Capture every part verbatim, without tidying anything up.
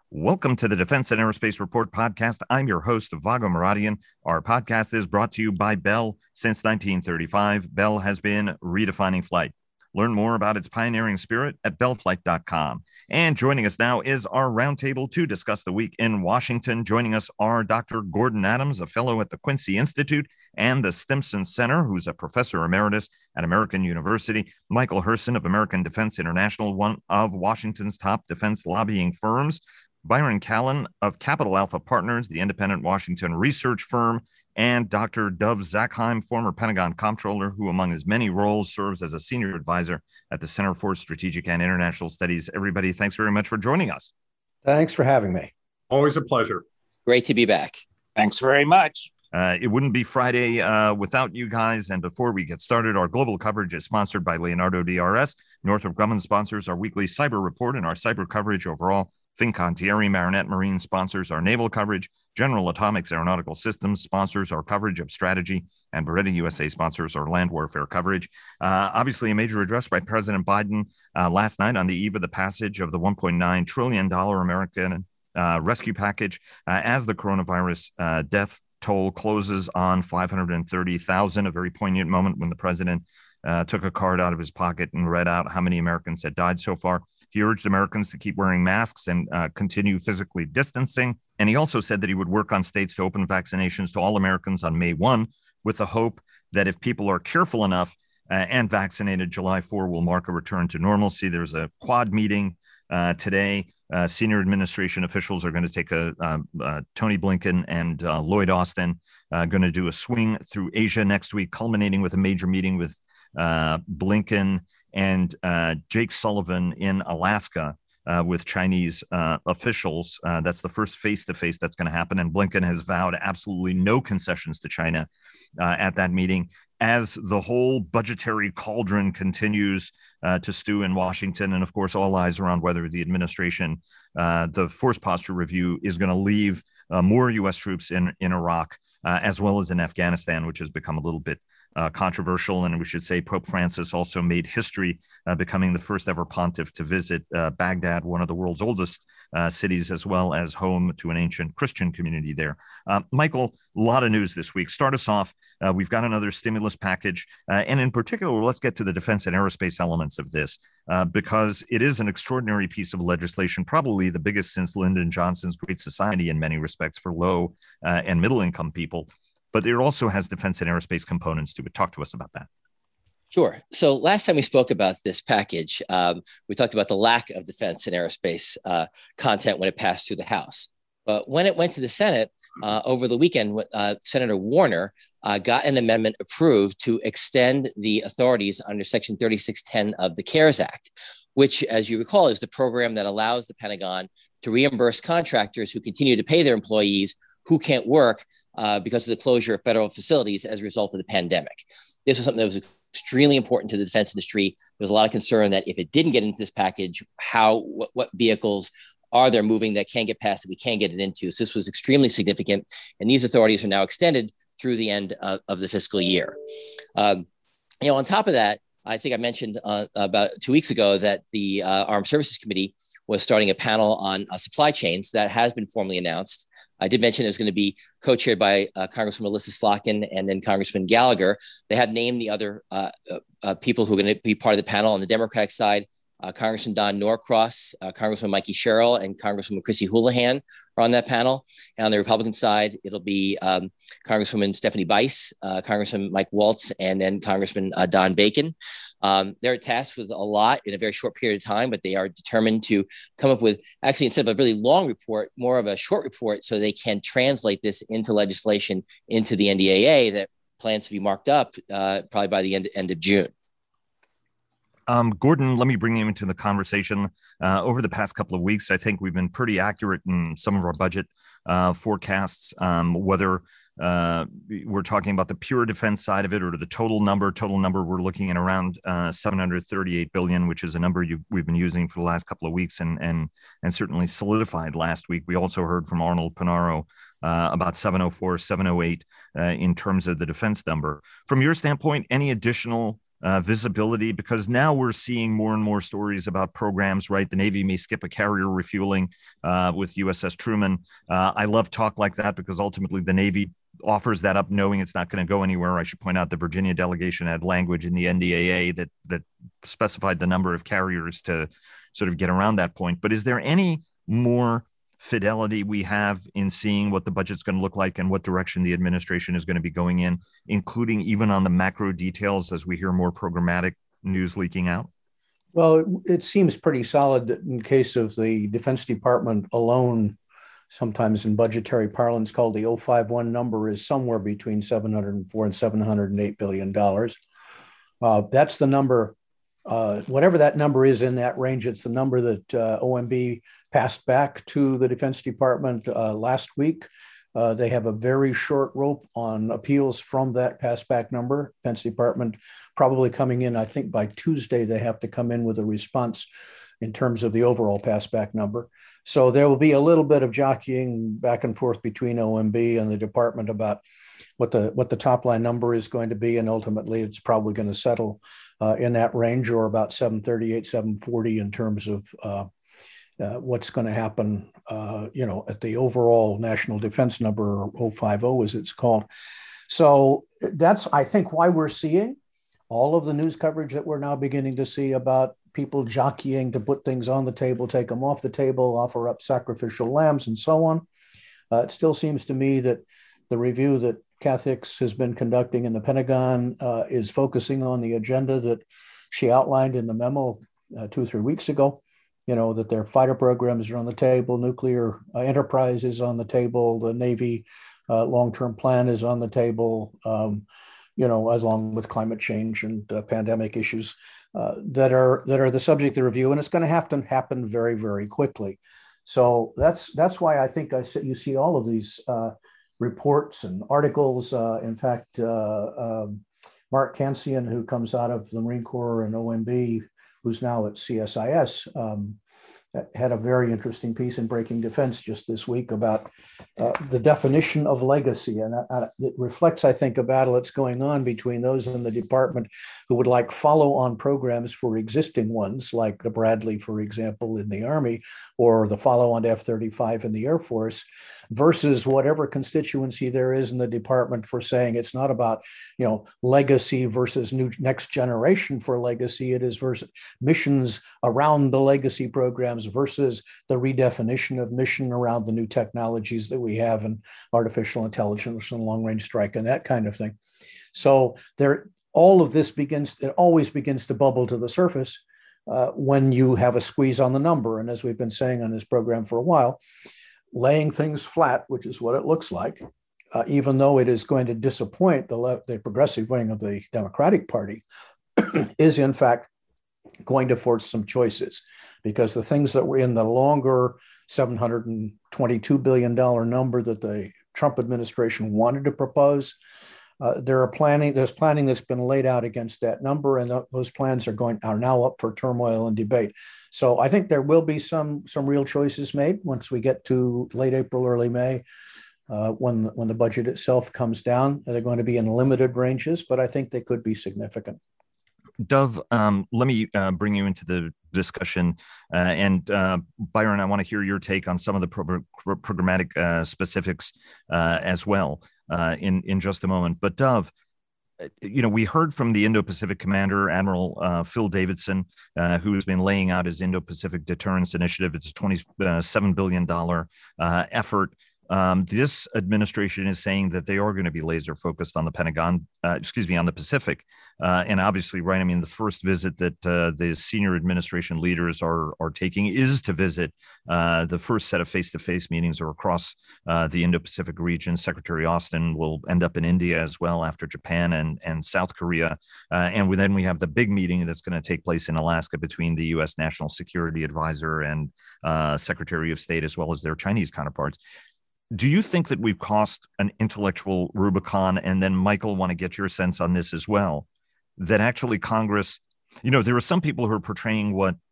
Welcome to the Defense and Aerospace Report podcast. I'm your host, Vago Muradian. Our podcast is brought to you by Bell. Since nineteen thirty-five, Bell has been redefining flight. Learn more about its pioneering spirit at bell flight dot com. And joining us now is our roundtable to discuss the week in Washington. Joining us are Doctor Gordon Adams, a fellow at the Quincy Institute and the Stimson Center, who's a professor emeritus at American University. Michael Herson of American Defense International, one of Washington's top defense lobbying firms. Byron Callan of Capital Alpha Partners, the independent Washington research firm, and Doctor Dov Zakheim, former Pentagon comptroller, who among his many roles serves as a senior advisor at the Center for Strategic and International Studies. Everybody, thanks very much for joining us. Thanks for having me. Always a pleasure. Great to be back. Thanks very much. Uh, it wouldn't be Friday uh, without you guys. And before we get started, our global coverage is sponsored by Leonardo D R S. Northrop Grumman sponsors our weekly cyber report and our cyber coverage overall. Fincantieri Marinette Marine sponsors our naval coverage. General Atomics Aeronautical Systems sponsors our coverage of strategy, and Beretta U S A sponsors our land warfare coverage. Uh, obviously, a major address by President Biden uh, last night on the eve of the passage of the one point nine trillion dollars American uh, rescue package uh, as the coronavirus uh, death toll closes on five hundred thirty thousand, a very poignant moment when the president uh, took a card out of his pocket and read out how many Americans had died so far. He urged Americans to keep wearing masks and uh, continue physically distancing. And he also said that he would work on states to open vaccinations to all Americans on May first, with the hope that if people are careful enough uh, and vaccinated, July fourth will mark a return to normalcy. There's a quad meeting uh, today. Uh, senior administration officials are going to take a uh, uh, Tony Blinken and uh, Lloyd Austin uh, going to do a swing through Asia next week, culminating with a major meeting with uh, Blinken and uh, Jake Sullivan in Alaska uh, with Chinese uh, officials. Uh, that's the first face-to-face that's going to happen. And Blinken has vowed absolutely no concessions to China uh, at that meeting, as the whole budgetary cauldron continues uh, to stew in Washington. And of course, all eyes are on whether the administration, uh, the force posture review, is going to leave uh, more U S troops in, in Iraq, uh, as well as in Afghanistan, which has become a little bit Uh, controversial. And we should say Pope Francis also made history, uh, becoming the first ever pontiff to visit uh, Baghdad, one of the world's oldest uh, cities, as well as home to an ancient Christian community there. Uh, Michael, a lot of news this week. Start us off. Uh, we've got another stimulus package. Uh, and in particular, let's get to the defense and aerospace elements of this, uh, because it is an extraordinary piece of legislation, probably the biggest since Lyndon Johnson's Great Society in many respects for low uh, and middle income people. But it also has defense and aerospace components to it. Talk to us about that. Sure. So last time we spoke about this package, um, we talked about the lack of defense and aerospace uh, content when it passed through the House. But when it went to the Senate uh, over the weekend, uh, Senator Warner uh, got an amendment approved to extend the authorities under Section thirty-six ten of the CARES Act, which, as you recall, is the program that allows the Pentagon to reimburse contractors who continue to pay their employees who can't work uh, because of the closure of federal facilities as a result of the pandemic. This was something that was extremely important to the defense industry. There was a lot of concern that if it didn't get into this package, how what, what vehicles are there moving that can't get passed that we can't get it into? So this was extremely significant. And these authorities are now extended through the end of, of the fiscal year. Um, you know, on top of that, I think I mentioned uh, about two weeks ago that the uh, Armed Services Committee was starting a panel on uh, supply chains that has been formally announced. I did mention it was going to be co-chaired by uh, Congresswoman Melissa Slotkin and then Congressman Gallagher. They have named the other uh, uh, people who are going to be part of the panel on the Democratic side. Uh, Congressman Don Norcross, uh, Congressman Mikey Sherrill, and Congresswoman Chrissy Houlihan are on that panel. And on the Republican side, it'll be um, Congresswoman Stephanie Bice, uh, Congressman Mike Waltz, and then Congressman uh, Don Bacon. Um, they're tasked with a lot in a very short period of time, but they are determined to come up with, actually, instead of a really long report, more of a short report so they can translate this into legislation into the N D A A that plans to be marked up uh, probably by the end, end of June. Um, Gordon, let me bring you into the conversation. Uh, over the past couple of weeks, I think we've been pretty accurate in some of our budget uh, forecasts, um, whether uh, we're talking about the pure defense side of it or the total number. Total number, we're looking at around uh, seven hundred thirty-eight billion dollars, which is a number you, we've been using for the last couple of weeks and, and, and certainly solidified last week. We also heard from Arnold Panaro uh, about seven oh four, seven oh eight uh, in terms of the defense number. From your standpoint, any additional uh, visibility? Because now we're seeing more and more stories about programs, right? The Navy may skip a carrier refueling uh, with U S S Truman. Uh, I love talk like that because ultimately the Navy offers that up knowing it's not going to go anywhere. I should point out the Virginia delegation had language in the N D A A that that specified the number of carriers to sort of get around that point. But is there any more fidelity we have in seeing what the budget's going to look like and what direction the administration is going to be going in, including even on the macro details as we hear more programmatic news leaking out? Well, it seems pretty solid that in case of the Defense Department alone, sometimes in budgetary parlance called the oh five one number, is somewhere between seven hundred four and seven hundred eight billion dollars. Uh, that's the number. Uh, whatever that number is in that range, it's the number that uh, O M B passed back to the Defense Department uh, last week. Uh, they have a very short rope on appeals from that passed back number. Defense Department probably coming in, I think by Tuesday, they have to come in with a response in terms of the overall passed back number. So there will be a little bit of jockeying back and forth between O M B and the department about what the what the top line number is going to be. And ultimately, it's probably going to settle uh, in that range or about seven thirty-eight, seven forty in terms of uh, uh, what's going to happen, uh, you know, at the overall national defense number, or oh five oh as it's called. So that's, I think, why we're seeing all of the news coverage that we're now beginning to see about people jockeying to put things on the table, take them off the table, offer up sacrificial lambs, and so on. Uh, it still seems to me that the review that Kath Hicks has been conducting in the Pentagon uh, is focusing on the agenda that she outlined in the memo uh, two or three weeks ago. You know, that their fighter programs are on the table, nuclear uh, enterprise is on the table, the Navy uh, long-term plan is on the table, um, you know, along with climate change and uh, pandemic issues uh, that are that are the subject of review, and it's going to have to happen very, very quickly. So that's that's why I think I see, you see all of these uh, reports and articles. Uh, in fact, uh, um, Mark Cancian, who comes out of the Marine Corps and O M B, who's now at C S I S, um, had a very interesting piece in Breaking Defense just this week about uh, the definition of legacy. And uh, it reflects, I think, a battle that's going on between those in the department who would like follow-on programs for existing ones, like the Bradley, for example, in the Army, or the follow-on to F thirty-five in the Air Force, versus whatever constituency there is in the department for saying it's not about, you know, legacy versus new next generation for legacy. It is versus missions around the legacy programs versus the redefinition of mission around the new technologies that we have in artificial intelligence and long range strike and that kind of thing. So there, all of this begins, it always begins to bubble to the surface uh, when you have a squeeze on the number. And as we've been saying on this program for a while, laying things flat, which is what it looks like, uh, even though it is going to disappoint the, left, the progressive wing of the Democratic Party, is in fact going to force some choices, because the things that were in the longer seven hundred twenty-two billion dollars number that the Trump administration wanted to propose, uh, there are planning, there's planning that's been laid out against that number, and th- those plans are going are now up for turmoil and debate. So I think there will be some some real choices made once we get to late April, early May, uh, when when the budget itself comes down. They're going to be in limited ranges, but I think they could be significant. Dov, um, let me uh, bring you into the discussion. Uh, and uh, Byron, I want to hear your take on some of the pro- pro- programmatic uh, specifics uh, as well uh, in, in just a moment. But Dov, you know, we heard from the Indo-Pacific commander, Admiral uh, Phil Davidson, uh, who has been laying out his Indo-Pacific Deterrence Initiative. It's a twenty-seven billion dollars uh, effort. Um, this administration is saying that they are going to be laser focused on the Pentagon, uh, excuse me, on the Pacific. Uh, and obviously, right, I mean, the first visit that uh, the senior administration leaders are are taking is to visit uh, the first set of face-to-face meetings are across uh, the Indo-Pacific region. Secretary Austin will end up in India as well after Japan and, and South Korea. Uh, and then we have the big meeting that's going to take place in Alaska between the U S National Security Advisor and uh, Secretary of State, as well as their Chinese counterparts. Do you think that we've crossed an intellectual Rubicon? And then, Michael, want to get your sense on this as well, that actually Congress, you know, there are some people who are portraying what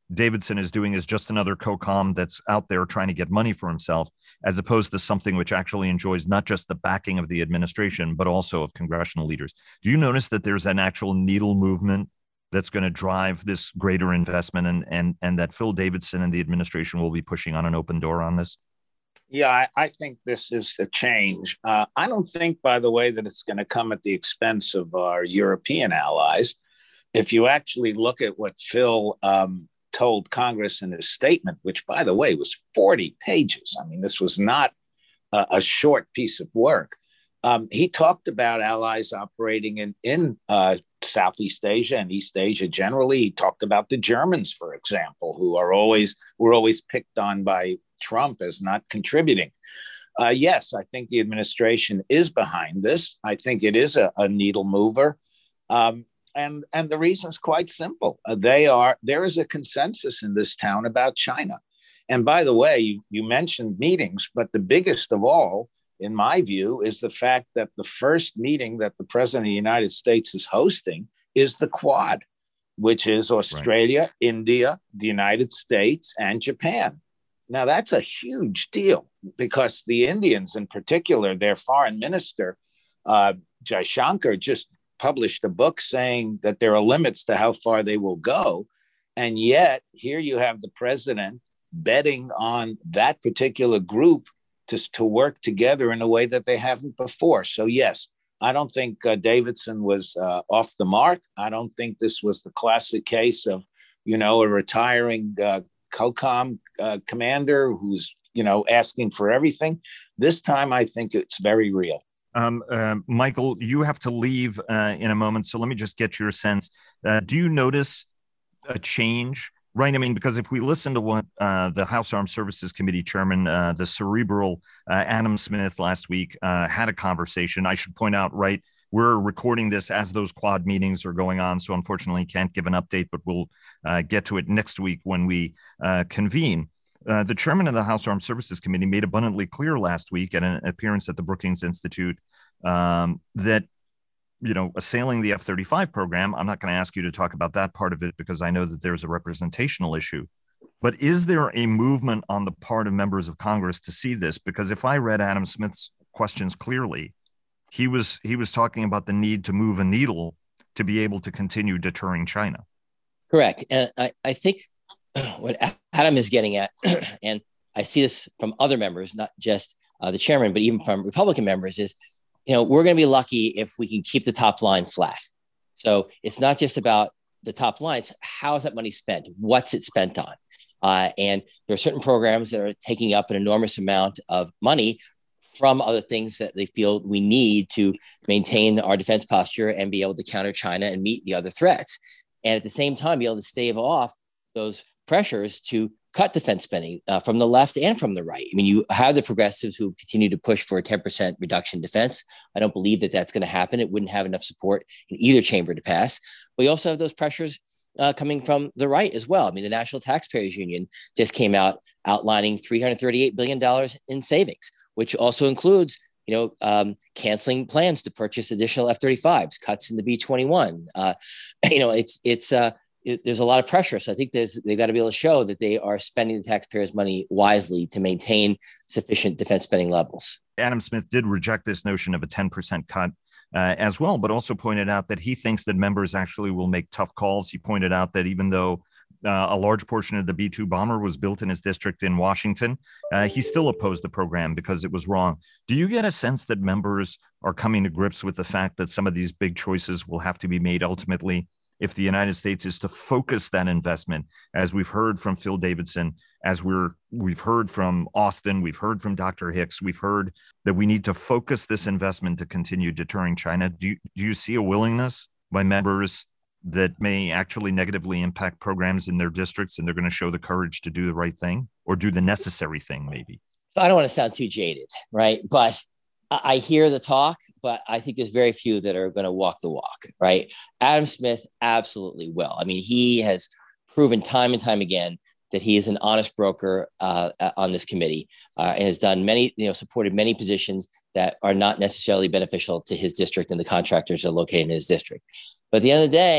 Davidson is doing is just another COCOM that's out there trying to get money for himself, as opposed to something which actually enjoys not just the backing of the administration, but also of congressional leaders. Do you notice that there's an actual needle movement that's going to drive this greater investment, and, and, and that Phil Davidson and the administration will be pushing on an open door on this? Yeah, I, I think this is a change. Uh, I don't think, by the way, that it's going to come at the expense of our European allies. If you actually look at what Phil um, told Congress in his statement, which, by the way, was forty pages. I mean, this was not a, a short piece of work. Um, he talked about allies operating in, in uh, Southeast Asia and East Asia generally. He talked about the Germans, for example, who are always were always picked on by Trump as not contributing. Uh, yes, I think the administration is behind this. I think it is a, a needle mover. Um, and, and the reason is quite simple. Uh, they are, there is a consensus in this town about China. And by the way, you, you mentioned meetings, but the biggest of all, in my view, is the fact that the first meeting that the president of the United States is hosting is the Quad, which is Australia, right, India, the United States, and Japan. Now, that's a huge deal because the Indians in particular, their foreign minister, uh, Jaishankar, just published a book saying that there are limits to how far they will go. And yet here you have the president betting on that particular group to, to work together in a way that they haven't before. So, yes, I don't think uh, Davidson was uh, off the mark. I don't think this was the classic case of, you know, a retiring uh, COCOM uh, commander who's, you know, asking for everything. This time, I think it's very real. Um, uh, Michael, you have to leave uh, in a moment, so let me just get your sense. Uh, do you notice a change, right? I mean, because if we listen to what uh, the House Armed Services Committee chairman, uh, the cerebral uh, Adam Smith last week uh, had a conversation. I should point out, right, we're recording this as those Quad meetings are going on, so unfortunately can't give an update, but we'll uh, get to it next week when we uh, convene. Uh, the chairman of the House Armed Services Committee made abundantly clear last week at an appearance at the Brookings Institute um, that, you know, assailing the F thirty-five program, I'm not going to ask you to talk about that part of it because I know that there's a representational issue. But is there a movement on the part of members of Congress to see this? Because if I read Adam Smith's questions clearly, he was he was talking about the need to move a needle to be able to continue deterring China. Correct. And I, I think what Adam is getting at, and I see this from other members, not just uh, the chairman, but even from Republican members, is, you know, we're going to be lucky if we can keep the top line flat. So it's not just about the top line. It's how is that money spent? What's it spent on? Uh, and there are certain programs that are taking up an enormous amount of money from other things that they feel we need to maintain our defense posture and be able to counter China and meet the other threats. And at the same time, be able to stave off those pressures to cut defense spending uh, from the left and from the right. I mean, you have the progressives who continue to push for a ten percent reduction in defense. I don't believe that that's going to happen. It wouldn't have enough support in either chamber to pass. But you also have those pressures uh, coming from the right as well. I mean, the National Taxpayers Union just came out outlining three hundred thirty-eight billion dollars in savings, which also includes, you know, um, canceling plans to purchase additional F thirty-fives, cuts in the B twenty-one. Uh, you know, it's it's uh, it, there's a lot of pressure. So I think there's they've got to be able to show that they are spending the taxpayers' money wisely to maintain sufficient defense spending levels. Adam Smith did reject this notion of a ten percent cut uh, as well, but also pointed out that he thinks that members actually will make tough calls. He pointed out that even though Uh, a large portion of the B two bomber was built in his district in Washington, Uh, he still opposed the program because it was wrong. Do you get a sense that members are coming to grips with the fact that some of these big choices will have to be made ultimately if the United States is to focus that investment, as we've heard from Phil Davidson, as we're we've heard from Austin, we've heard from Doctor Hicks, we've heard that we need to focus this investment to continue deterring China. Do you, do you see a willingness by members that may actually negatively impact programs in their districts, and they're going to show the courage to do the right thing or do the necessary thing, maybe? So I don't want to sound too jaded, right? But I hear the talk, but I think there's very few that are going to walk the walk, right? Adam Smith absolutely will. I mean, he has proven time and time again that he is an honest broker uh, on this committee uh, and has done many, you know, supported many positions that are not necessarily beneficial to his district and the contractors that are located in his district. But at the end of the day,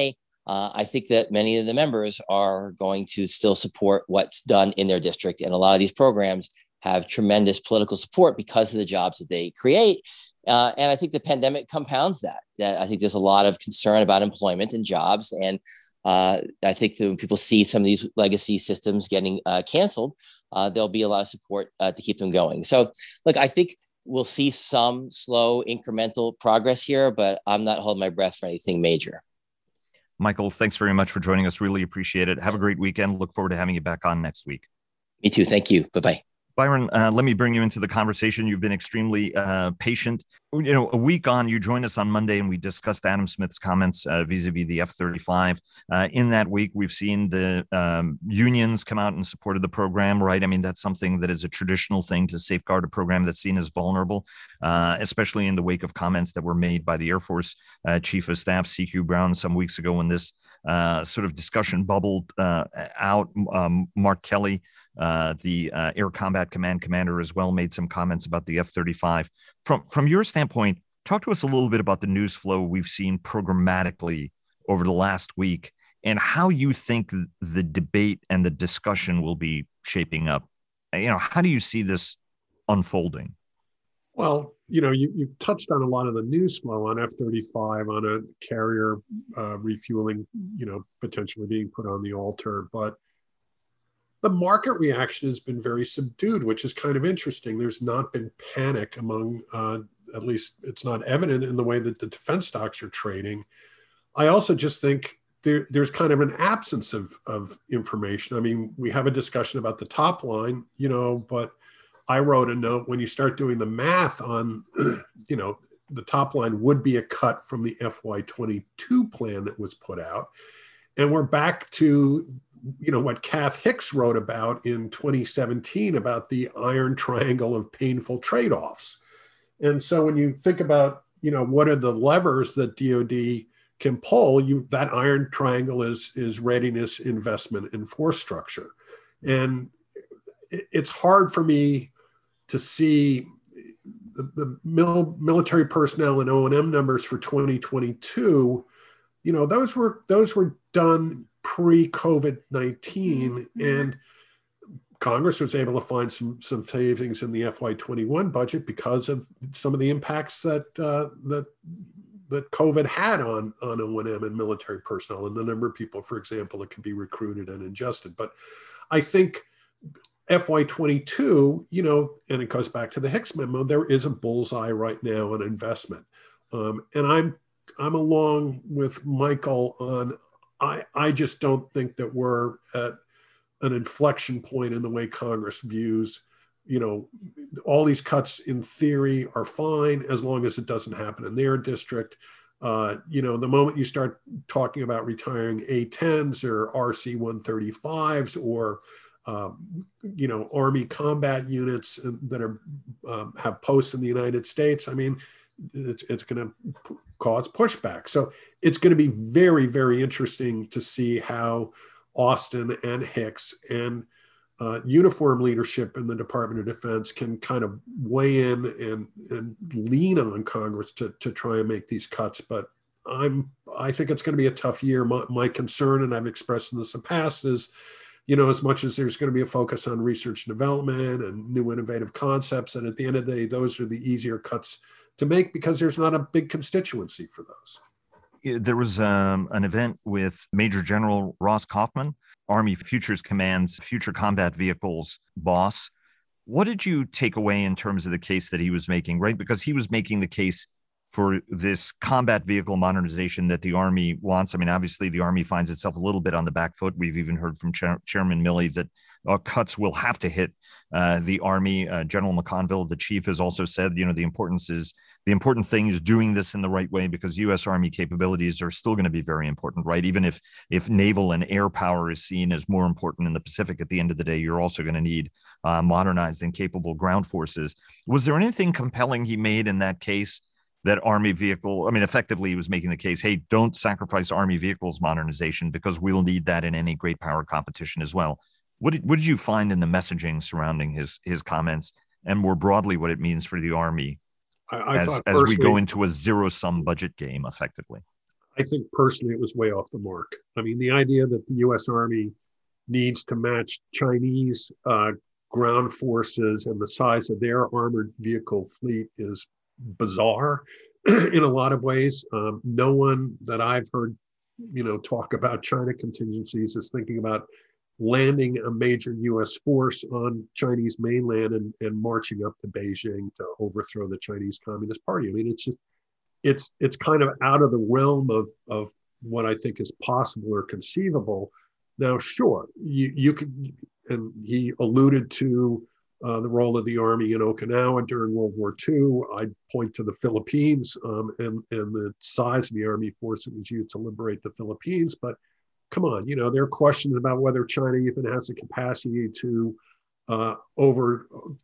uh, I think that many of the members are going to still support what's done in their district. And a lot of these programs have tremendous political support because of the jobs that they create. Uh, and I think the pandemic compounds that. That I think there's a lot of concern about employment and jobs. And uh, I think that when people see some of these legacy systems getting uh, canceled, uh, there'll be a lot of support uh, to keep them going. So, look, I think we'll see some slow incremental progress here, but I'm not holding my breath for anything major. Michael, thanks very much for joining us. Really appreciate it. Have a great weekend. Look forward to having you back on next week. Me too. Thank you. Bye-bye. Byron, uh, let me bring you into the conversation. You've been extremely uh, patient. You know, a week on, you joined us on Monday and we discussed Adam Smith's comments uh, vis-a-vis the F thirty-five. Uh, in that week, we've seen the um, unions come out in support of the program, right? I mean, that's something that is a traditional thing to safeguard a program that's seen as vulnerable, uh, especially in the wake of comments that were made by the Air Force uh, Chief of Staff, C Q Brown, some weeks ago when this uh, sort of discussion bubbled uh, out. Um, Mark Kelly, Uh, the uh, Air Combat Command commander, as well, made some comments about the F thirty-five. From from your standpoint, talk to us a little bit about the news flow we've seen programmatically over the last week and how you think the debate and the discussion will be shaping up. You know, how do you see this unfolding? Well, you know, you, you touched on a lot of the news flow on F thirty-five, on a carrier uh, refueling, you know, potentially being put on the altar, but the market reaction has been very subdued, which is kind of interesting. There's not been panic among, uh, at least it's not evident in the way that the defense stocks are trading. I also just think there, there's kind of an absence of, of information. I mean, we have a discussion about the top line, you know, but I wrote a note, when you start doing the math on, you know, the top line would be a cut from the F Y twenty-two plan that was put out. And we're back to, you know, what Kath Hicks wrote about in twenty seventeen about the iron triangle of painful trade-offs. And so when you think about, you know, what are the levers that D O D can pull, you that iron triangle is, is readiness, investment, and force structure. And it, it's hard for me to see the, the mil, military personnel and O and M numbers for twenty twenty-two. You know, those were those were done pre-COVID nineteen, and Congress was able to find some some savings in the F Y twenty-one budget because of some of the impacts that uh, that that COVID had on on O and M and military personnel and the number of people, for example, that can be recruited and ingested. But I think F Y twenty-two, you know, and it goes back to the Hicks memo, there is a bullseye right now on investment, um, and I'm I'm along with Michael on. I, I just don't think that we're at an inflection point in the way Congress views, you know, all these cuts in theory are fine as long as it doesn't happen in their district. Uh, you know, the moment you start talking about retiring A tens or R C one thirty-fives or, um, you know, Army combat units that are um, have posts in the United States, I mean, it's, it's going to cause pushback. So it's going to be very, very interesting to see how Austin and Hicks and uh, uniform leadership in the Department of Defense can kind of weigh in and, and lean on Congress to, to try and make these cuts. But I'm, I think it's going to be a tough year. My, my concern, and I've expressed in this in the past, is, you know, as much as there's going to be a focus on research and development and new innovative concepts, and at the end of the day, those are the easier cuts to make because there's not a big constituency for those. There was um, an event with Major General Ross Kaufman, Army Futures Command's Future Combat Vehicles boss. What did you take away in terms of the case that he was making, right? Because he was making the case for this combat vehicle modernization that the Army wants. I mean, obviously, the Army finds itself a little bit on the back foot. We've even heard from Chair- Chairman Milley that uh, cuts will have to hit uh, the Army. Uh, General McConville, the chief, has also said, you know, the importance is the important thing is doing this in the right way, because U S Army capabilities are still going to be very important, right? Even if if naval and air power is seen as more important in the Pacific, at the end of the day, you're also going to need uh, modernized and capable ground forces. Was there anything compelling he made in that case? That Army vehicle, I mean, effectively, he was making the case, hey, don't sacrifice Army vehicles modernization because we'll need that in any great power competition as well. What did, what did you find in the messaging surrounding his his comments, and more broadly, what it means for the Army I, I as, thought as we go into a zero-sum budget game, effectively? I think personally it was way off the mark. I mean, the idea that the U S Army needs to match Chinese uh, ground forces and the size of their armored vehicle fleet is bizarre in a lot of ways. Um, no one that I've heard, you know, talk about China contingencies is thinking about landing a major U S force on Chinese mainland and, and marching up to Beijing to overthrow the Chinese Communist Party. I mean, it's just, it's it's kind of out of the realm of, of what I think is possible or conceivable. Now, sure, you, you could, and he alluded to uh, the role of the Army in Okinawa during World War Two. I'd point to the Philippines um, and, and the size of the Army force that was used to liberate the Philippines. But come on, you know, there are questions about whether China even has the capacity to uh, over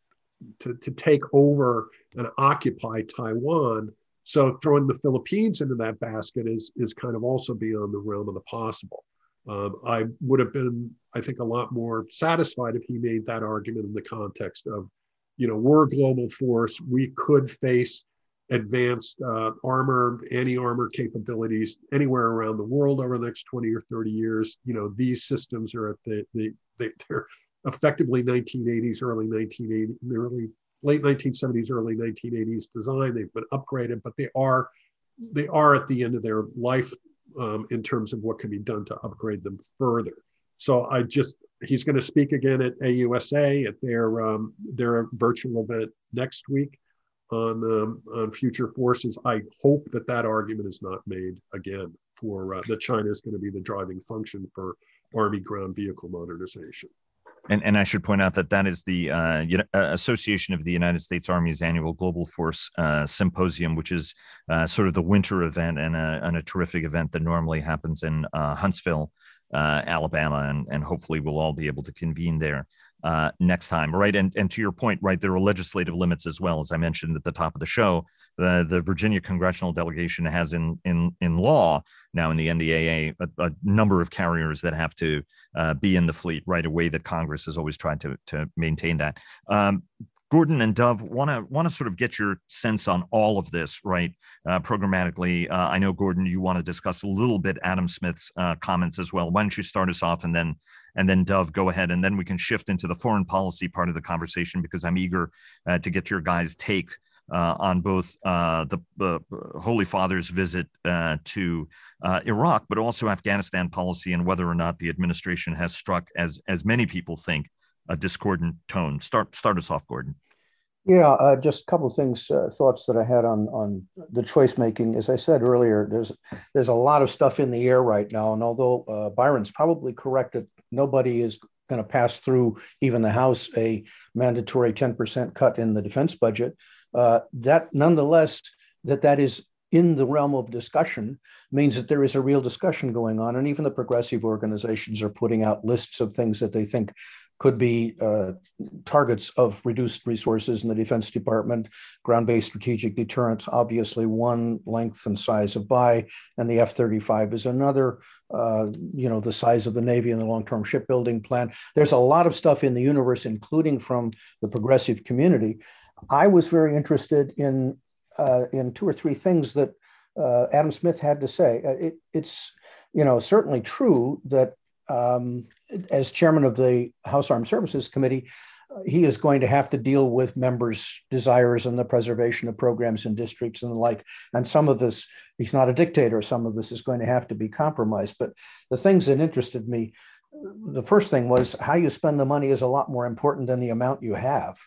to, to take over and occupy Taiwan. So throwing the Philippines into that basket is, is kind of also beyond the realm of the possible. Um, I would have been, I think, a lot more satisfied if he made that argument in the context of, you know, we're a global force. We could face advanced uh, armor, anti-armor capabilities anywhere around the world over the next twenty or thirty years. You know, these systems are at the, the, the they're effectively nineteen eighties, early nineteen eighties, early late nineteen seventies, early nineteen eighties design. They've been upgraded, but they are they are at the end of their life um, in terms of what can be done to upgrade them further. So I just, he's going to speak again at A U S A at their um, their virtual event next week on um, on future forces. I hope that that argument is not made again for uh, that China is going to be the driving function for Army ground vehicle modernization. And, and I should point out that that is the uh, Association of the United States Army's annual Global Force uh, Symposium, which is uh, sort of the winter event and a, and a terrific event that normally happens in uh, Huntsville, uh, Alabama, and, and hopefully we'll all be able to convene there uh, next time, right? And, and to your point, right, there are legislative limits as well, as I mentioned at the top of the show. The, the Virginia congressional delegation has in, in, in law now in the N D A A a, a number of carriers that have to uh, be in the fleet, right, a way that Congress has always tried to, to maintain that. Um, Gordon and Dov, want to want to sort of get your sense on all of this, right, uh, programmatically. Uh, I know, Gordon, you want to discuss a little bit Adam Smith's uh, comments as well. Why don't you start us off, and then and then Dov, go ahead, and then we can shift into the foreign policy part of the conversation, because I'm eager uh, to get your guys' take uh, on both uh, the uh, Holy Father's visit uh, to uh, Iraq, but also Afghanistan policy, and whether or not the administration has struck, as as many people think, a discordant tone. Start start us off, Gordon. Yeah, uh, just a couple of things, uh, thoughts that I had on on the choice making. As I said earlier, there's there's a lot of stuff in the air right now, and although uh, Byron's probably correct that nobody is going to pass through, even the House, a mandatory ten percent cut in the defense budget, uh, that nonetheless that that is in the realm of discussion means that there is a real discussion going on, and even the progressive organizations are putting out lists of things that they think could be uh, targets of reduced resources in the Defense Department. Ground-based strategic deterrence, obviously one, length and size of buy, and the F thirty-five is another, uh, you know, the size of the Navy and the long-term shipbuilding plan. There's a lot of stuff in the universe, including from the progressive community. I was very interested in, uh, in two or three things that uh, Adam Smith had to say. It, it's, you know, certainly true that um, as chairman of the House Armed Services Committee, uh, he is going to have to deal with members' desires and the preservation of programs and districts and the like. And some of this, he's not a dictator, some of this is going to have to be compromised. But the things that interested me, the first thing was how you spend the money is a lot more important than the amount you have.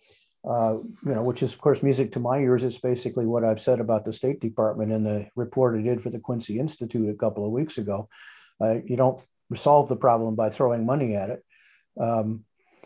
Uh, you know, which is, of course, music to my ears. It's basically what I've said about the State Department in the report I did for the Quincy Institute a couple of weeks ago. Uh, you don't solve the problem by throwing money at it. Um,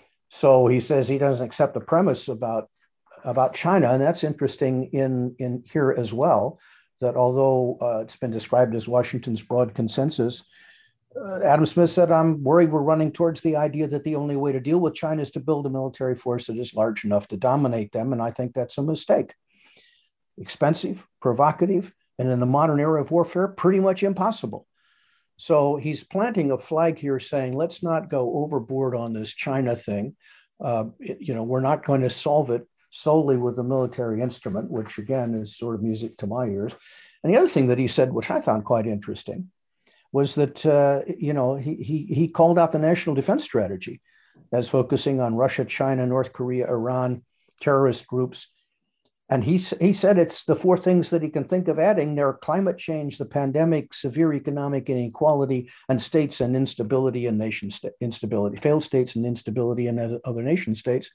so he says he doesn't accept the premise about, about China. And that's interesting in, in here as well, that although uh, it's been described as Washington's broad consensus, uh, Adam Smith said, I'm worried we're running towards the idea that the only way to deal with China is to build a military force that is large enough to dominate them. And I think that's a mistake. Expensive, provocative, and in the modern era of warfare, pretty much impossible. So he's planting a flag here saying, let's not go overboard on this China thing. Uh, it, you know, we're not going to solve it solely with the military instrument, which again is sort of music to my ears. And the other thing that he said, which I found quite interesting, was that, uh, you know, he, he, he called out the national defense strategy as focusing on Russia, China, North Korea, Iran, terrorist groups. And he, he said it's the four things that he can think of adding. There are climate change, the pandemic, severe economic inequality, and states and instability and nation st- instability, failed states and instability in other nation states.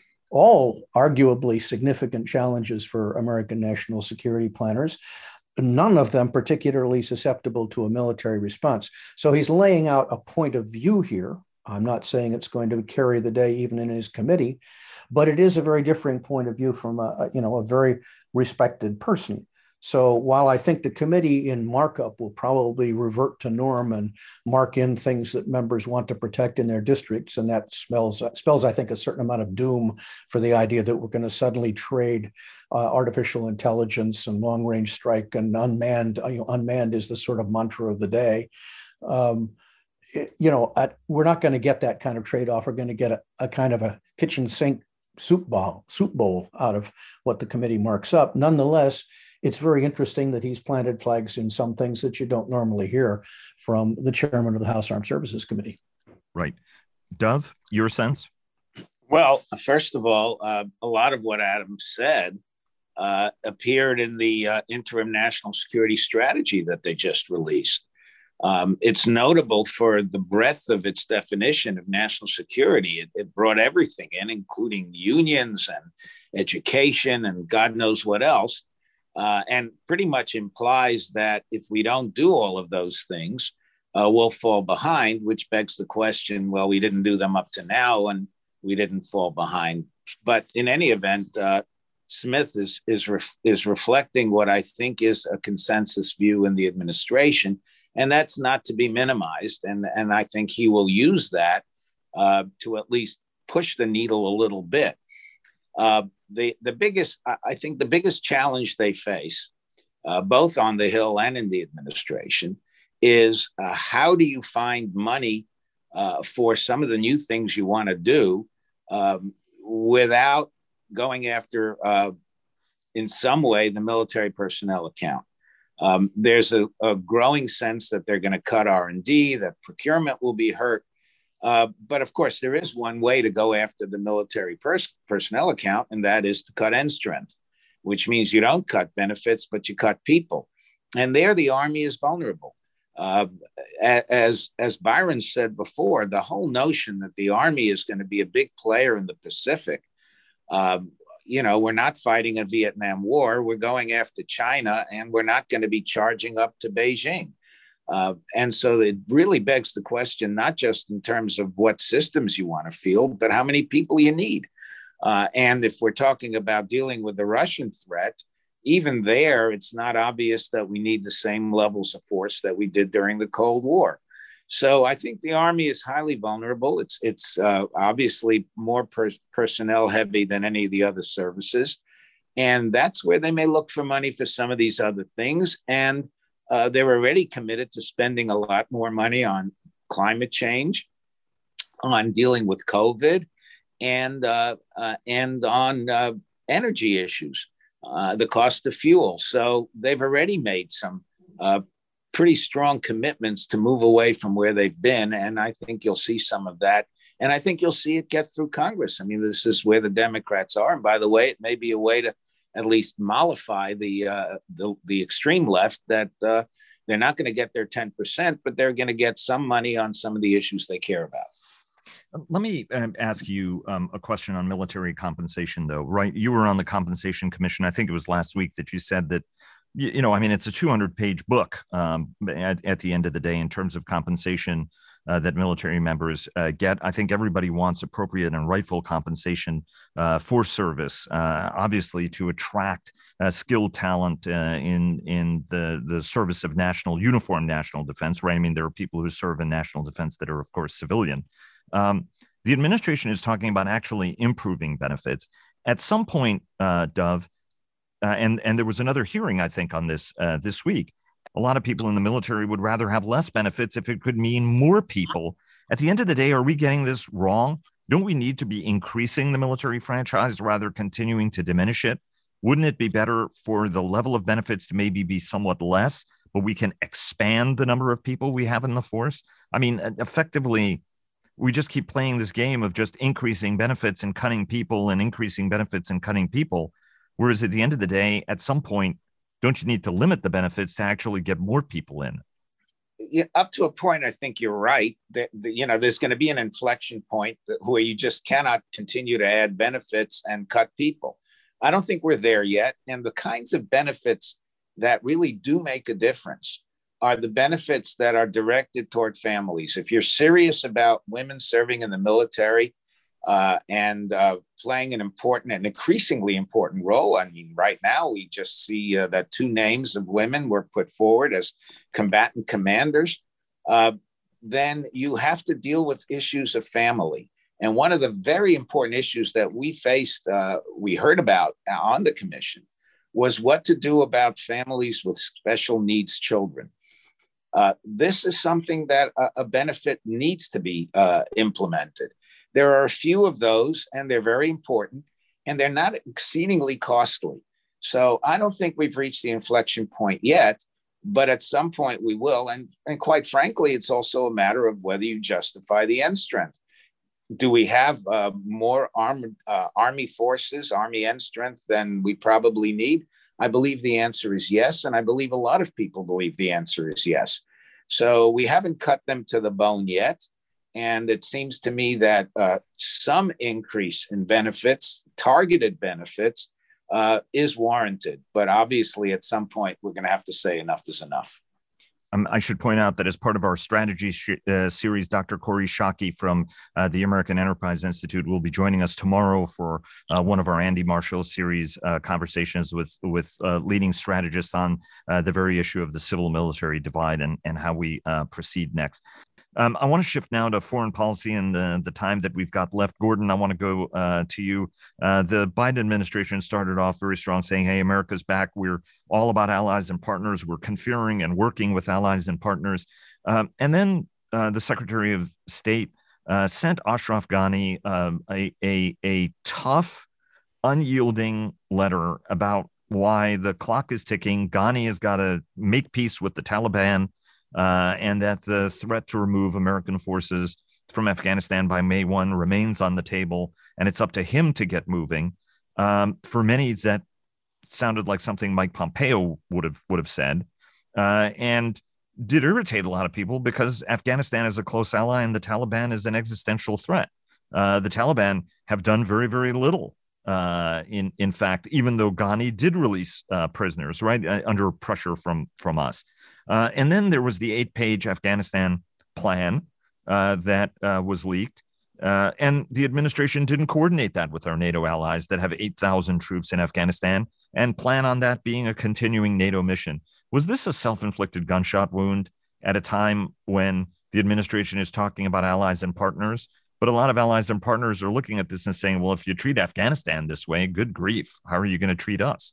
All arguably significant challenges for American national security planners, none of them particularly susceptible to a military response. So he's laying out a point of view here. I'm not saying it's going to carry the day even in his committee, but it is a very differing point of view from a, you know, a very respected person. So while I think the committee in markup will probably revert to norm and mark in things that members want to protect in their districts, and that spells, spells I think, a certain amount of doom for the idea that we're going to suddenly trade uh, artificial intelligence and long-range strike and unmanned. You know, unmanned is the sort of mantra of the day. Um, it, you know, at, we're not going to get that kind of trade-off. We're going to get a, a kind of a kitchen sink soup bowl, soup bowl out of what the committee marks up. Nonetheless, it's very interesting that he's planted flags in some things that you don't normally hear from the chairman of the House Armed Services Committee. Right. Dov, your sense? Well, first of all, uh, a lot of what Adam said uh, appeared in the uh, interim national security strategy that they just released. Um, it's notable for the breadth of its definition of national security. It, it brought everything in, including unions and education and God knows what else. Uh, and pretty much implies that if we don't do all of those things, uh, we'll fall behind, which begs the question, well, we didn't do them up to now and we didn't fall behind. But in any event, uh, Smith is, is, ref- is reflecting what I think is a consensus view in the administration, and that's not to be minimized. And, and I think he will use that uh, to at least push the needle a little bit. Uh, the, the biggest, I think the biggest challenge they face, uh, both on the Hill and in the administration, is uh, how do you find money uh, for some of the new things you want to do um, without going after, uh, in some way, the military personnel account. Um, there's a, a growing sense that they're going to cut R and D, that procurement will be hurt. Uh, but of course, there is one way to go after the military pers- personnel account, and that is to cut end strength, which means you don't cut benefits, but you cut people. And there the Army is vulnerable. Uh, as, as Byron said before, the whole notion that the Army is going to be a big player in the Pacific, um, you know, we're not fighting a Vietnam War. We're going after China, and we're not going to be charging up to Beijing. Uh, and so it really begs the question, not just in terms of what systems you want to field, but how many people you need. Uh, and if we're talking about dealing with the Russian threat, even there, it's not obvious that we need the same levels of force that we did during the Cold War. So I think the Army is highly vulnerable. It's, it's uh, obviously more per- personnel heavy than any of the other services. And that's where they may look for money for some of these other things. And Uh, they're already committed to spending a lot more money on climate change, on dealing with COVID, and uh, uh, and on uh, energy issues, uh, the cost of fuel. So they've already made some uh, pretty strong commitments to move away from where they've been. And I think you'll see some of that. And I think you'll see it get through Congress. I mean, this is where the Democrats are. And by the way, it may be a way to at least mollify the uh, the, the extreme left that uh, they're not going to get their ten percent, but they're going to get some money on some of the issues they care about. Let me um, ask you um, a question on military compensation, though, right? You were on the Compensation Commission. I think it was last week that you said that, you, you know, I mean, it's a two hundred page book um, at, at the end of the day in terms of compensation Uh, that military members uh, get. I think everybody wants appropriate and rightful compensation uh, for service, uh, obviously to attract uh, skilled talent uh, in in the, the service of national uniform national defense, right? I mean, there are people who serve in national defense that are, of course, civilian. Um, the administration is talking about actually improving benefits. At some point, uh, Dov, uh, and, and there was another hearing, I think, on this uh, this week. A lot of people in the military would rather have less benefits if it could mean more people. At the end of the day, are we getting this wrong? don't we need to be increasing the military franchise rather continuing to diminish it? Wouldn't it be better for the level of benefits to maybe be somewhat less, but we can expand the number of people we have in the force? I mean, effectively, we just keep playing this game of just increasing benefits and cutting people and increasing benefits and cutting people. Whereas at the end of the day, at some point, don't you need to limit the benefits to actually get more people in? Yeah, up to a point, I think you're right. That, that you know, there's going to be an inflection point that, where you just cannot continue to add benefits and cut people. I don't think we're there yet. And the kinds of benefits that really do make a difference are the benefits that are directed toward families. If you're serious about women serving in the military uh, and uh, playing an important and increasingly important role, I mean, right now we just see uh, that two names of women were put forward as combatant commanders, uh, then you have to deal with issues of family. And one of the very important issues that we faced, uh, we heard about on the commission, was what to do about families with special needs children. Uh, this is something that a, a benefit needs to be uh, implemented. There are a few of those, and they're very important, and they're not exceedingly costly. So I don't think we've reached the inflection point yet, but at some point we will. And, and quite frankly, it's also a matter of whether you justify the end strength. Do we have uh, more armed, uh, Army forces, Army end strength than we probably need? I believe the answer is yes. And I believe a lot of people believe the answer is yes. So we haven't cut them to the bone yet. And it seems to me that uh, some increase in benefits, targeted benefits, uh, is warranted. But obviously, at some point, we're going to have to say enough is enough. Um, I should point out that as part of our strategy sh- uh, series, Doctor Kori Schake from uh, the American Enterprise Institute will be joining us tomorrow for uh, one of our Andy Marshall series uh, conversations with with uh, leading strategists on uh, the very issue of the civil-military divide and, and how we uh, proceed next. Um, I want to shift now to foreign policy and the, the time that we've got left. Gordon, I want to go uh, to you. Uh, the Biden administration started off very strong, saying, hey, America's back. We're all about allies and partners. We're conferring and working with allies and partners. Um, and then uh, the Secretary of State uh, sent Ashraf Ghani um, a, a, a tough, unyielding letter about why the clock is ticking. Ghani has got to make peace with the Taliban. Uh, and that the threat to remove American forces from Afghanistan by May first remains on the table, and it's up to him to get moving. Um, for many, that sounded like something Mike Pompeo would have would have said, uh, and did irritate a lot of people because Afghanistan is a close ally and the Taliban is an existential threat. Uh, the Taliban have done very, very little. Uh, in in fact, even though Ghani did release uh, prisoners, right, uh, under pressure from from us. Uh, and then there was the eight-page Afghanistan plan uh, that uh, was leaked. Uh, and the administration didn't coordinate that with our NATO allies that have eight thousand troops in Afghanistan and plan on that being a continuing NATO mission. Was this a self-inflicted gunshot wound at a time when the administration is talking about allies and partners? But a lot of allies and partners are looking at this and saying, well, if you treat Afghanistan this way, good grief, how are you going to treat us?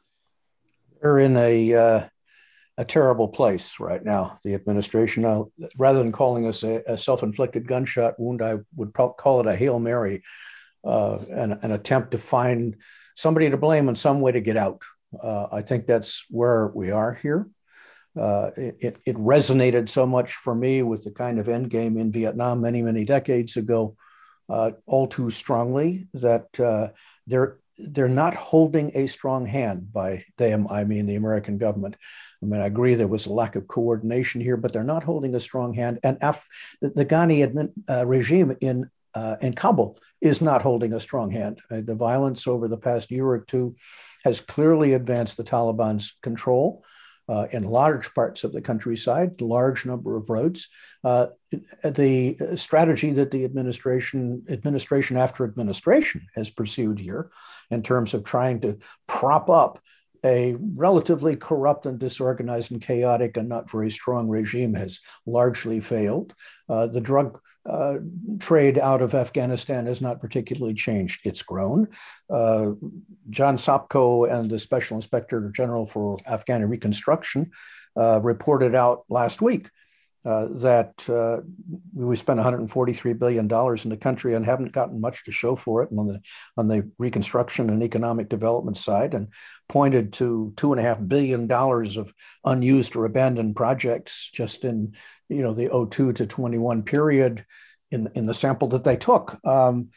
They're in a... Uh... a terrible place right now, the administration. Now, rather than calling us a, a self-inflicted gunshot wound, I would pro- call it a Hail Mary, uh, an, an attempt to find somebody to blame and some way to get out. Uh, I think that's where we are here. Uh, it, it resonated so much for me with the kind of end game in Vietnam many, many decades ago, uh, all too strongly that uh, they're they're not holding a strong hand. By them, I mean the American government. I mean, I agree there was a lack of coordination here, but they're not holding a strong hand. And Af- the, the Ghani admin, uh, regime in uh, in Kabul is not holding a strong hand. Uh, the violence over the past year or two has clearly advanced the Taliban's control uh, in large parts of the countryside, large number of roads. Uh, the strategy that the administration, administration after administration has pursued here in terms of trying to prop up a relatively corrupt and disorganized and chaotic and not very strong regime has largely failed. Uh, the drug uh, trade out of Afghanistan has not particularly changed. It's grown. Uh, John Sopko and the Special Inspector General for Afghan Reconstruction uh, reported out last week uh, that uh, we spent one hundred forty-three billion dollars in the country and haven't gotten much to show for it on the on the reconstruction and economic development side, and pointed to two and a half billion dollars of unused or abandoned projects just in you know the oh two to twenty-one period in in the sample that they took. Um,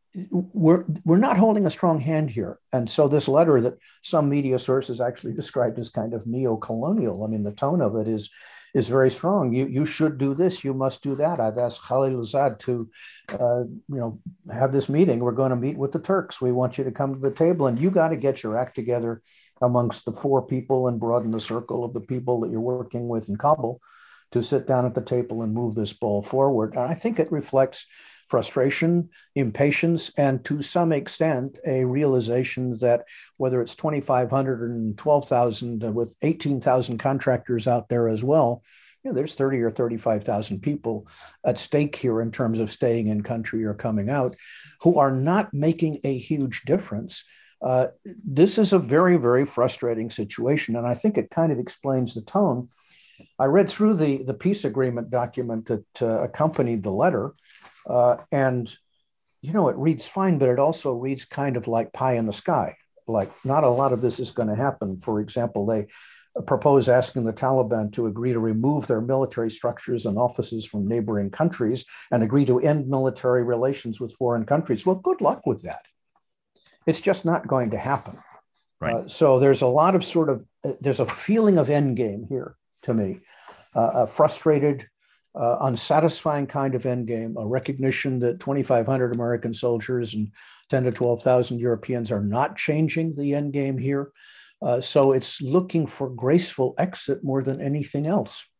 we're we're not holding a strong hand here, and so this letter that some media sources actually described as kind of neo-colonial. I mean, the tone of it is. is very strong. You you should do this. You must do that. I've asked Khalilzad to, uh, you know, have this meeting. We're going to meet with the Turks. We want you to come to the table, and you got to get your act together amongst the four people and broaden the circle of the people that you're working with in Kabul to sit down at the table and move this ball forward. And I think it reflects frustration, impatience, and to some extent, a realization that whether it's twenty-five hundred and twelve thousand with eighteen thousand contractors out there as well, you know, there's thirty or thirty-five thousand people at stake here in terms of staying in country or coming out who are not making a huge difference. Uh, this is a very, very frustrating situation. And I think it kind of explains the tone. I read through the, the peace agreement document that uh, accompanied the letter. Uh, and, you know, it reads fine, but it also reads kind of like pie in the sky. Like not a lot of this is going to happen. For example, they propose asking the Taliban to agree to remove their military structures and offices from neighboring countries and agree to end military relations with foreign countries. Well, good luck with that. It's just not going to happen. Right. Uh, so there's a lot of sort of, uh, there's a feeling of endgame here to me, uh, a frustrated, Uh, unsatisfying kind of endgame, a recognition that twenty-five hundred American soldiers and ten to twelve thousand Europeans are not changing the endgame here. Uh, so it's looking for graceful exit more than anything else.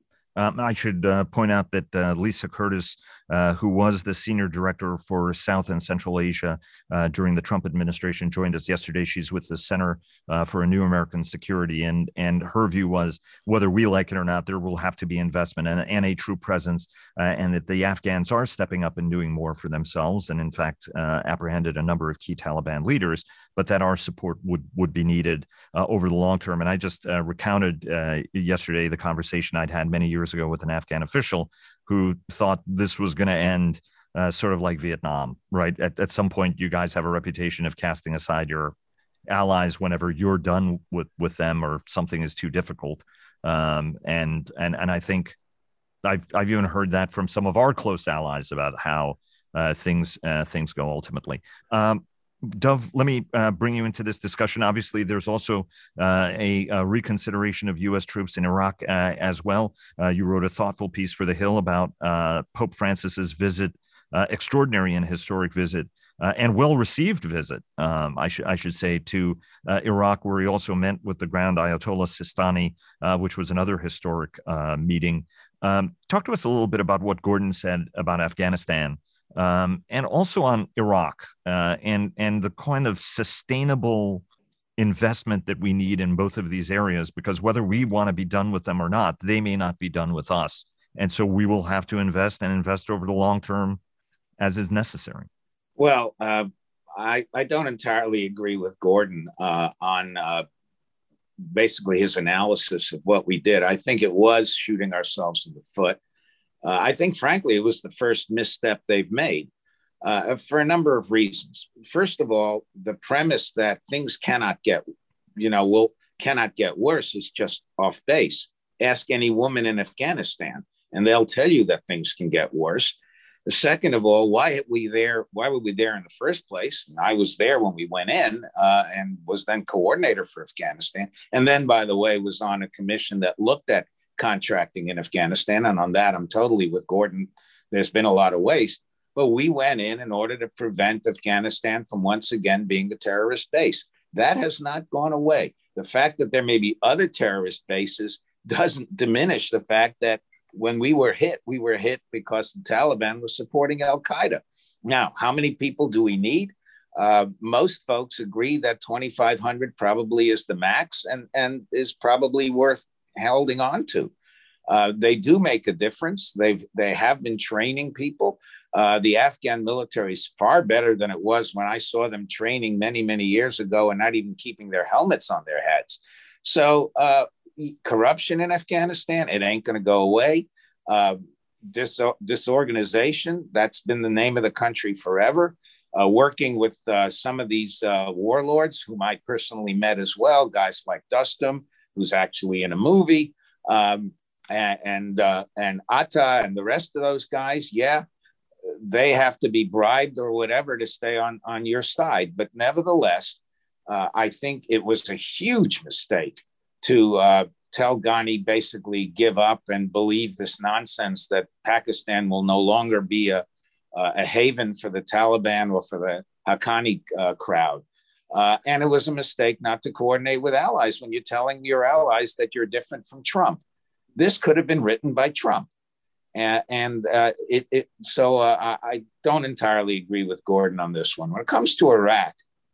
Um, I should uh, point out that uh, Lisa Curtis, uh, who was the senior director for South and Central Asia uh, during the Trump administration, joined us yesterday. She's with the Center uh, for a New American Security, and and her view was whether we like it or not, there will have to be investment and, and a true presence, uh, and that the Afghans are stepping up and doing more for themselves, and in fact uh, apprehended a number of key Taliban leaders, but that our support would would be needed uh, over the long term. And I just uh, recounted uh, yesterday the conversation I'd had many years ago with an Afghan official who thought this was going to end uh, sort of like Vietnam, right? At, at some point, you guys have a reputation of casting aside your allies whenever you're done with, with them or something is too difficult. Um, and, and, and I think I've, I've even heard that from some of our close allies about how uh, things, uh, things go ultimately. Um, Dov, let me uh, bring you into this discussion. Obviously, there's also uh, a, a reconsideration of U S troops in Iraq uh, as well. Uh, you wrote a thoughtful piece for The Hill about uh, Pope Francis's visit, uh, extraordinary and historic visit, uh, and well-received visit, um, I, sh- I should say, to uh, Iraq, where he also met with the Grand Ayatollah Sistani, uh, which was another historic uh, meeting. Um, talk to us a little bit about what Gordon said about Afghanistan. Um, and also on Iraq uh, and and the kind of sustainable investment that we need in both of these areas, because whether we want to be done with them or not, they may not be done with us. And so we will have to invest and invest over the long term as is necessary. Well, uh, I, I don't entirely agree with Gordon uh, on uh, basically his analysis of what we did. I think it was shooting ourselves in the foot. Uh, I think, frankly, it was the first misstep they've made uh, for a number of reasons. First of all, the premise that things cannot get, you know, will cannot get worse is just off base. Ask any woman in Afghanistan, and they'll tell you that things can get worse. The second of all, why are we there? Why were we there in the first place? And I was there when we went in uh, and was then coordinator for Afghanistan, and then, by the way, was on a commission that looked at contracting in Afghanistan. And on that, I'm totally with Gordon. There's been a lot of waste, but we went in in order to prevent Afghanistan from once again being a terrorist base. That has not gone away. The fact that there may be other terrorist bases doesn't diminish the fact that when we were hit, we were hit because the Taliban was supporting Al-Qaeda. Now, how many people do we need? Uh, most folks agree that twenty-five hundred probably is the max and, and is probably worth holding on to. Uh, they do make a difference. They've they have been training people. Uh, the Afghan military is far better than it was when I saw them training many, many years ago and not even keeping their helmets on their heads. So uh, corruption in Afghanistan, it ain't going to go away. Uh, dis- disorganization, that's been the name of the country forever. Uh, working with uh, some of these uh, warlords, whom I personally met as well, guys like Dostum, who's actually in a movie, um, and and, uh, and Atta and the rest of those guys, yeah, they have to be bribed or whatever to stay on, on your side. But nevertheless, uh, I think it was a huge mistake to uh, tell Ghani basically give up and believe this nonsense that Pakistan will no longer be a, a haven for the Taliban or for the Haqqani uh, crowd. Uh, and it was a mistake not to coordinate with allies when you're telling your allies that you're different from Trump. This could have been written by Trump. And, and uh, it, it, so uh, I don't entirely agree with Gordon on this one. When it comes to Iraq,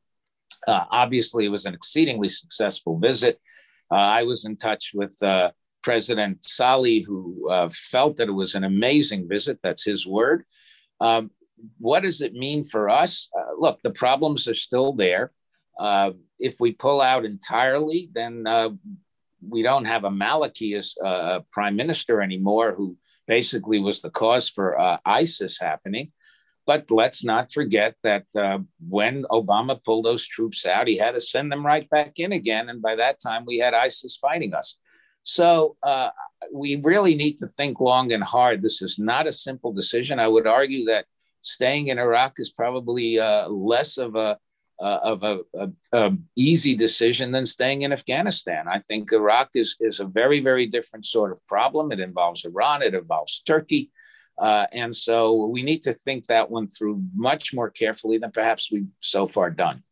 uh, obviously it was an exceedingly successful visit. Uh, I was in touch with uh, President Salih, who uh, felt that it was an amazing visit. That's his word. Um, what does it mean for us? Uh, look, the problems are still there. Uh, if we pull out entirely, then uh, we don't have a Maliki as uh, prime minister anymore, who basically was the cause for uh, ISIS happening. But let's not forget that uh, when Obama pulled those troops out, he had to send them right back in again. And by that time, we had ISIS fighting us. So uh, we really need to think long and hard. This is not a simple decision. I would argue that staying in Iraq is probably uh, less of a uh, of a, a, a easy decision than staying in Afghanistan. I think Iraq is is a very, very different sort of problem. It involves Iran. It involves Turkey. Uh, and so we need to think that one through much more carefully than perhaps we've so far done.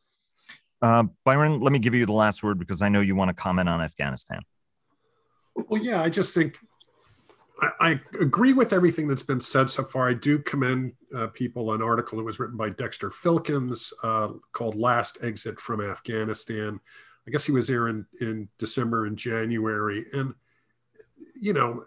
Uh, Byron, let me give you the last word because I know you want to comment on Afghanistan. Well, yeah, I just think I, I agree with everything that's been said so far. I do commend uh, people an article that was written by Dexter Filkins uh, called Last Exit from Afghanistan. I guess he was there in, in December and January. And, you know,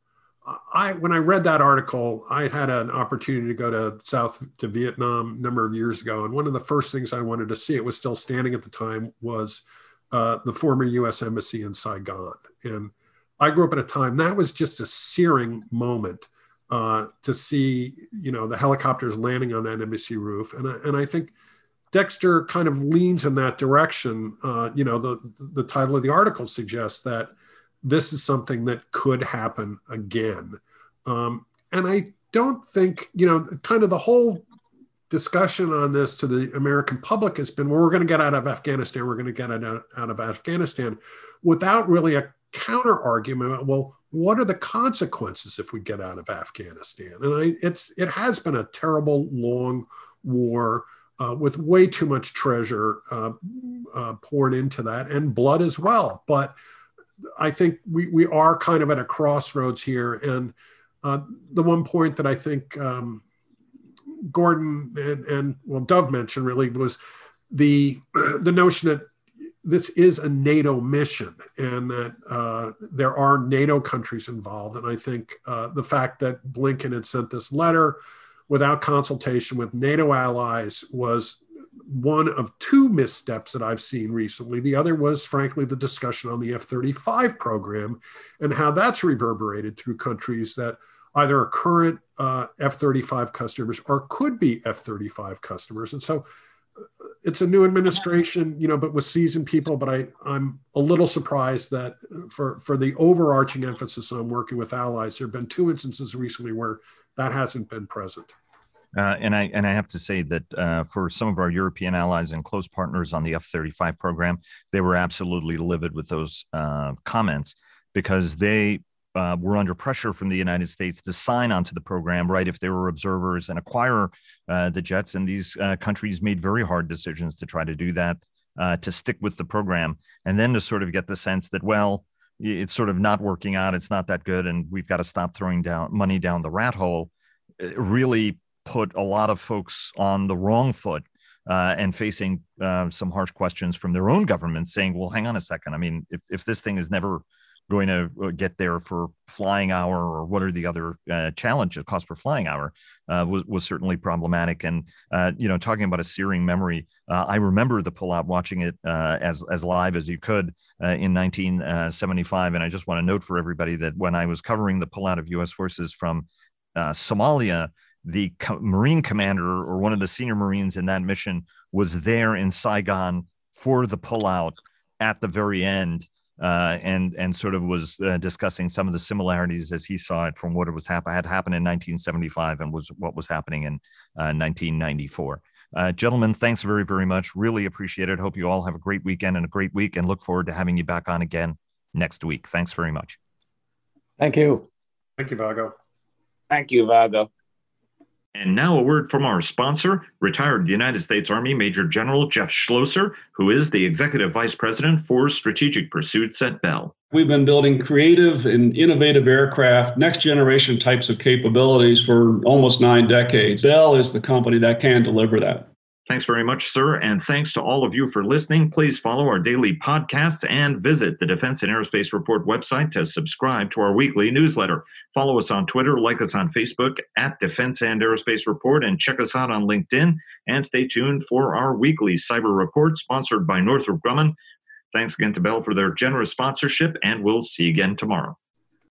I when I read that article, I had an opportunity to go to South to Vietnam a number of years ago. And one of the first things I wanted to see, it was still standing at the time, was uh, the former U S Embassy in Saigon. And I grew up at a time that was just a searing moment uh, to see, you know, the helicopters landing on that embassy roof. And I, and I think Dexter kind of leans in that direction. Uh, you know, the, the title of the article suggests that this is something that could happen again. Um, and I don't think, you know, kind of the whole discussion on this to the American public has been, well, we're going to get out of Afghanistan. We're going to get out, out of Afghanistan without really a counter argument. Well, what are the consequences if we get out of Afghanistan? And I, it's, it has been a terrible, long war uh, with way too much treasure uh, uh, poured into that, and blood as well. But I think we, we are kind of at a crossroads here. And uh, the one point that I think um, Gordon and, and, well, Dov mentioned really was the, the notion that this is a NATO mission and that uh, there are NATO countries involved. And I think uh, the fact that Blinken had sent this letter without consultation with NATO allies was one of two missteps that I've seen recently. The other was, frankly, the discussion on the F thirty-five program and how that's reverberated through countries that either are current uh, F thirty-five customers or could be F thirty-five customers. And so it's a new administration, you know, but with seasoned people. But I, I'm a little surprised that for, for the overarching emphasis on working with allies, there have been two instances recently where that hasn't been present. Uh, and I and I have to say that uh, for some of our European allies and close partners on the F thirty-five program, they were absolutely livid with those uh, comments because they uh, were under pressure from the United States to sign onto the program, right, if they were observers and acquire uh, the jets. And these uh, countries made very hard decisions to try to do that, uh, to stick with the program, and then to sort of get the sense that, well, it's sort of not working out, it's not that good, and we've got to stop throwing down money down the rat hole. It really put a lot of folks on the wrong foot uh, and facing uh, some harsh questions from their own government saying, well, hang on a second. I mean, if, if this thing is never going to get there for flying hour, or what are the other uh, challenges, cost per flying hour, uh, was, was certainly problematic. And, uh, you know, talking about a searing memory, uh, I remember the pullout, watching it uh, as, as live as you could uh, in nineteen seventy-five. And I just want to note for everybody that when I was covering the pullout of U S forces from uh, Somalia, the co- Marine commander, or one of the senior Marines in that mission, was there in Saigon for the pullout at the very end. Uh, and and sort of was uh, discussing some of the similarities as he saw it from what it was hap- had happened in nineteen seventy-five and was what was happening in uh, nineteen ninety-four. Uh, gentlemen, thanks very, very much. Really appreciate it. Hope you all have a great weekend and a great week, and look forward to having you back on again next week. Thanks very much. Thank you. Thank you, Vago. Thank you, Vago. And now a word from our sponsor, retired United States Army Major General Jeff Schlosser, who is the Executive Vice President for Strategic Pursuits at Bell. We've been building creative and innovative aircraft, next generation types of capabilities for almost nine decades. Bell is the company that can deliver that. Thanks very much, sir. And thanks to all of you for listening. Please follow our daily podcasts and visit the Defense and Aerospace Report website to subscribe to our weekly newsletter. Follow us on Twitter, like us on Facebook at Defense and Aerospace Report, and check us out on LinkedIn. And stay tuned for our weekly cyber report sponsored by Northrop Grumman. Thanks again to Bell for their generous sponsorship, and we'll see you again tomorrow.